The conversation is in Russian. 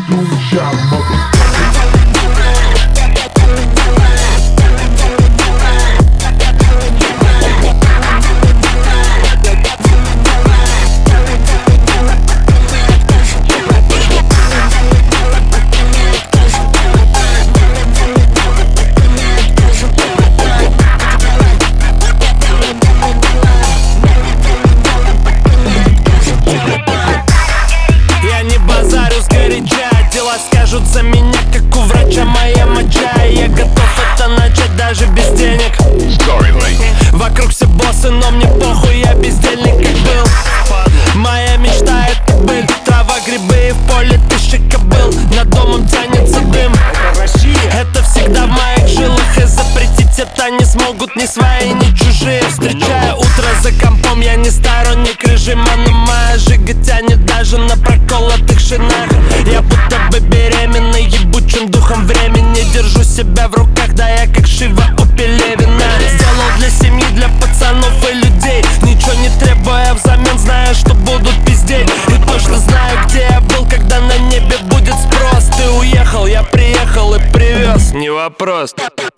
Future motherfucker. Дела скажут за меня, как у врача моя моча. И я готов это начать даже без денег. Вокруг все боссы, но мне похуй, я бездельник как был. Моя мечта это быль, трава, грибы и в поле тысячи кобыл. Над домом тянется дым. Это всегда в моих жилах, и запретить это не смогут ни свои, ни чужие. Встречаю утро за компом, я не сторонник режима, но моя жига тянет даже на проколотых шинах. Я будто бы беременный ебучим духом времени. Держу себя в руках, да я как Шива у Пелевина. Сделал для семьи, для пацанов и людей, ничего не требуя взамен, зная, что будут пиздеть. И точно знаю, где я был, когда на небе будет спрос. Ты уехал, я приехал и привез, не вопрос.